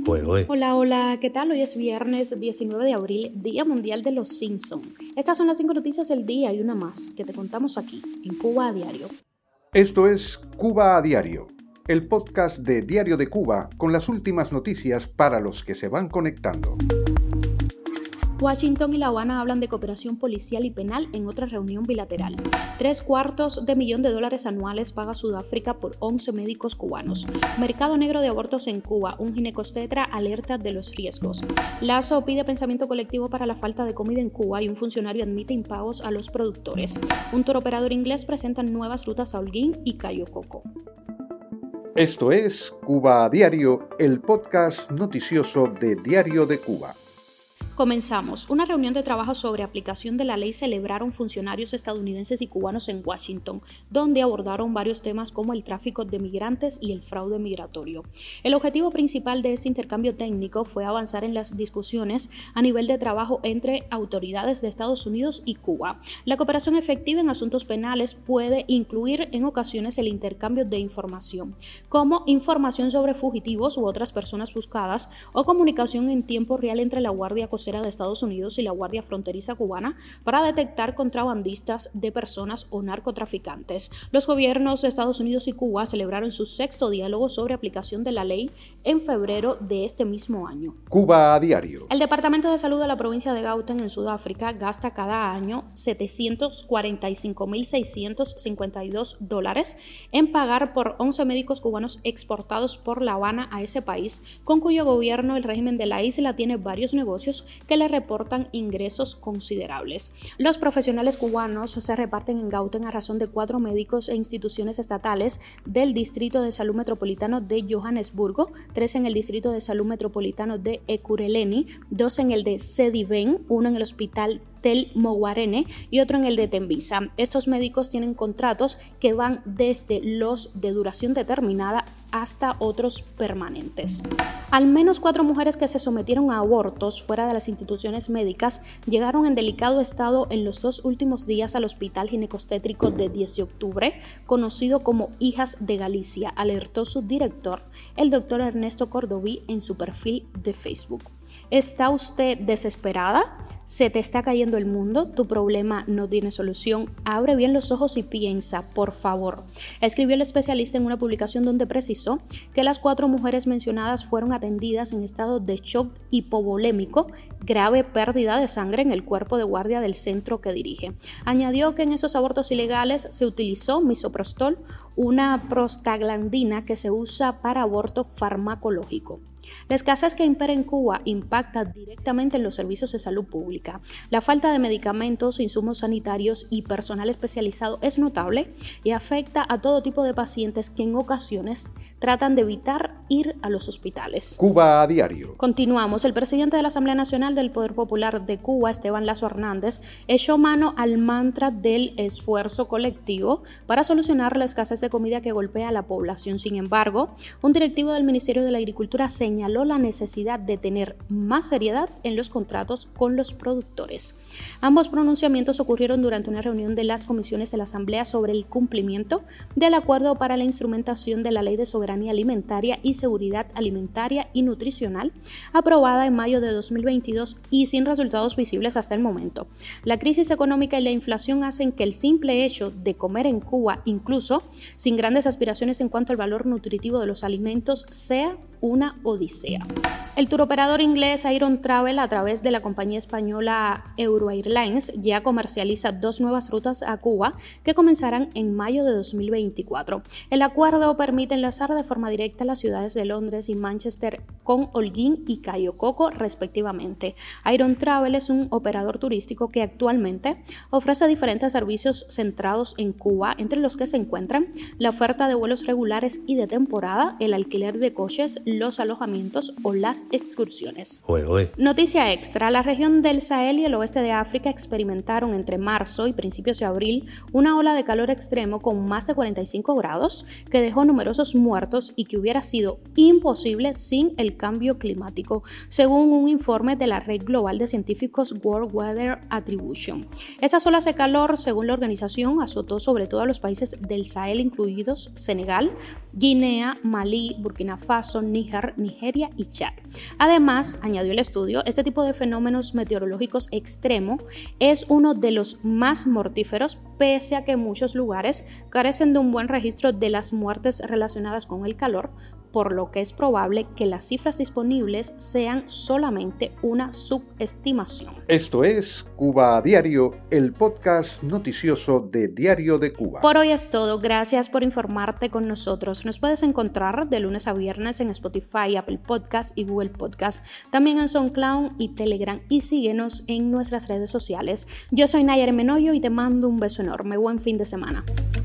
Oe. Hola, ¿qué tal? Hoy es viernes 19 de abril, Día Mundial de los Simpson. Estas son las 5 noticias del día y una más que te contamos aquí, en Cuba a Diario. Esto es Cuba a Diario, el podcast de Diario de Cuba con las últimas noticias para los que se van conectando. Washington y La Habana hablan de cooperación policial y penal en otra reunión bilateral. $750,000 anuales paga Sudáfrica por 11 médicos cubanos. Mercado negro de abortos en Cuba. Un ginecobstetra alerta de los riesgos. Lazo pide pensamiento colectivo para la falta de comida en Cuba y un funcionario admite impagos a los productores. Un touroperador inglés presenta nuevas rutas a Holguín y Cayo Coco. Esto es Cuba a Diario, el podcast noticioso de Diario de Cuba. Comenzamos. Una reunión de trabajo sobre aplicación de la ley celebraron funcionarios estadounidenses y cubanos en Washington, donde abordaron varios temas como el tráfico de migrantes y el fraude migratorio. El objetivo principal de este intercambio técnico fue avanzar en las discusiones a nivel de trabajo entre autoridades de Estados Unidos y Cuba. La cooperación efectiva en asuntos penales puede incluir en ocasiones el intercambio de información, como información sobre fugitivos u otras personas buscadas o comunicación en tiempo real entre la Guardia Costera de Estados Unidos y la Guardia Fronteriza cubana para detectar contrabandistas de personas o narcotraficantes. Los gobiernos de Estados Unidos y Cuba celebraron su sexto diálogo sobre aplicación de la ley en febrero de este mismo año. Cuba a Diario. El Departamento de Salud de la provincia de Gauteng en Sudáfrica gasta cada año $745,652 en pagar por 11 médicos cubanos exportados por La Habana a ese país, con cuyo gobierno el régimen de la isla tiene varios negocios que le reportan ingresos considerables. Los profesionales cubanos se reparten en Gauteng a razón de 4 médicos e instituciones estatales del Distrito de Salud Metropolitano de Johannesburgo, 3 en el Distrito de Salud Metropolitano de Ekurhuleni, 2 en el de Sediben, 1 en el Hospital Tel Moguarene y otro en el de Tembisa. Estos médicos tienen contratos que van desde los de duración determinada hasta otros permanentes. Al menos 4 mujeres que se sometieron a abortos fuera de las instituciones médicas llegaron en delicado estado en los 2 últimos días al Hospital Ginecobstétrico de 10 de octubre, conocido como Hijas de Galicia, alertó su director, el doctor Ernesto Cordoví, en su perfil de Facebook. ¿Está usted desesperada? ¿Se te está cayendo el mundo? ¿Tu problema no tiene solución? Abre bien los ojos y piensa, por favor. Escribió el especialista en una publicación donde precisó que las 4 mujeres mencionadas fueron atendidas en estado de shock hipovolémico, grave pérdida de sangre en el cuerpo de guardia del centro que dirige. Añadió que en esos abortos ilegales se utilizó misoprostol, una prostaglandina que se usa para aborto farmacológico. La escasez que impera en Cuba impacta directamente en los servicios de salud pública. La falta de medicamentos, insumos sanitarios y personal especializado es notable y afecta a todo tipo de pacientes que en ocasiones tratan de evitar ir a los hospitales. Cuba a Diario. Continuamos. El presidente de la Asamblea Nacional del Poder Popular de Cuba, Esteban Lazo Hernández, echó mano al mantra del esfuerzo colectivo para solucionar la escasez de comida que golpea a la población. Sin embargo, un directivo del Ministerio de la Agricultura señaló la necesidad de tener más seriedad en los contratos con los productores. Ambos pronunciamientos ocurrieron durante una reunión de las comisiones de la Asamblea sobre el cumplimiento del acuerdo para la instrumentación de la Ley de Soberanía Alimentaria y Seguridad Alimentaria y Nutricional, aprobada en mayo de 2022 y sin resultados visibles hasta el momento. La crisis económica y la inflación hacen que el simple hecho de comer en Cuba, incluso sin grandes aspiraciones en cuanto al valor nutritivo de los alimentos, sea una odisea. El touroperador inglés Iron Travel, a través de la compañía española Euroairlines, ya comercializa 2 nuevas rutas a Cuba que comenzarán en mayo de 2024. El acuerdo permite enlazar de forma directa las ciudades de Londres y Manchester con Holguín y Cayo Coco, respectivamente. Iron Travel es un operador turístico que actualmente ofrece diferentes servicios centrados en Cuba, entre los que se encuentran la oferta de vuelos regulares y de temporada, el alquiler de coches, los alojamientos o las excursiones. Oe. Noticia extra: la región del Sahel y el oeste de África experimentaron entre marzo y principios de abril una ola de calor extremo con más de 45 grados que dejó numerosos muertos y que hubiera sido imposible sin el cambio climático, según un informe de la Red Global de Científicos World Weather Attribution. Estas olas de calor, según la organización, azotó sobre todo a los países del Sahel, incluidos Senegal, Guinea, Malí, Burkina Faso, Níger, Nigeria y Chad. Además, añadió el estudio, este tipo de fenómenos meteorológicos extremos es uno de los más mortíferos, pese a que muchos lugares carecen de un buen registro de las muertes relacionadas con el calor, por lo que es probable que las cifras disponibles sean solamente una subestimación. Esto es Cuba a Diario, el podcast noticioso de Diario de Cuba. Por hoy es todo, gracias por informarte con nosotros. Nos puedes encontrar de lunes a viernes en Spotify, Apple Podcast y Google Podcast, también en SoundCloud y Telegram, y síguenos en nuestras redes sociales. Yo soy Nayar Menoyo y te mando un beso enorme. Buen fin de semana.